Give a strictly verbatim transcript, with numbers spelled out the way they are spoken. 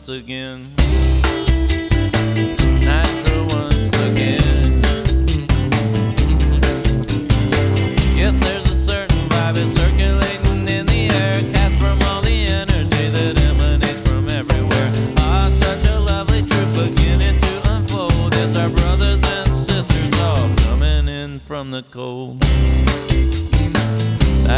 once again. Natural once again. Yes, there's a certain vibe, a certain